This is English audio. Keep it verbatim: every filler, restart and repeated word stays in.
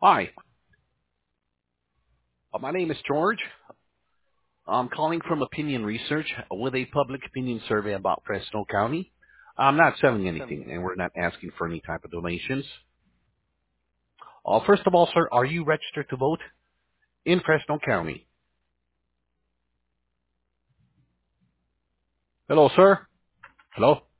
Hi, uh, my name is George. I'm calling from Opinion Research with a public opinion survey about Fresno County. I'm not selling anything, and we're not asking for any type of donations. Uh, first of all, sir, are you registered to vote in Fresno County? Hello, sir. Hello.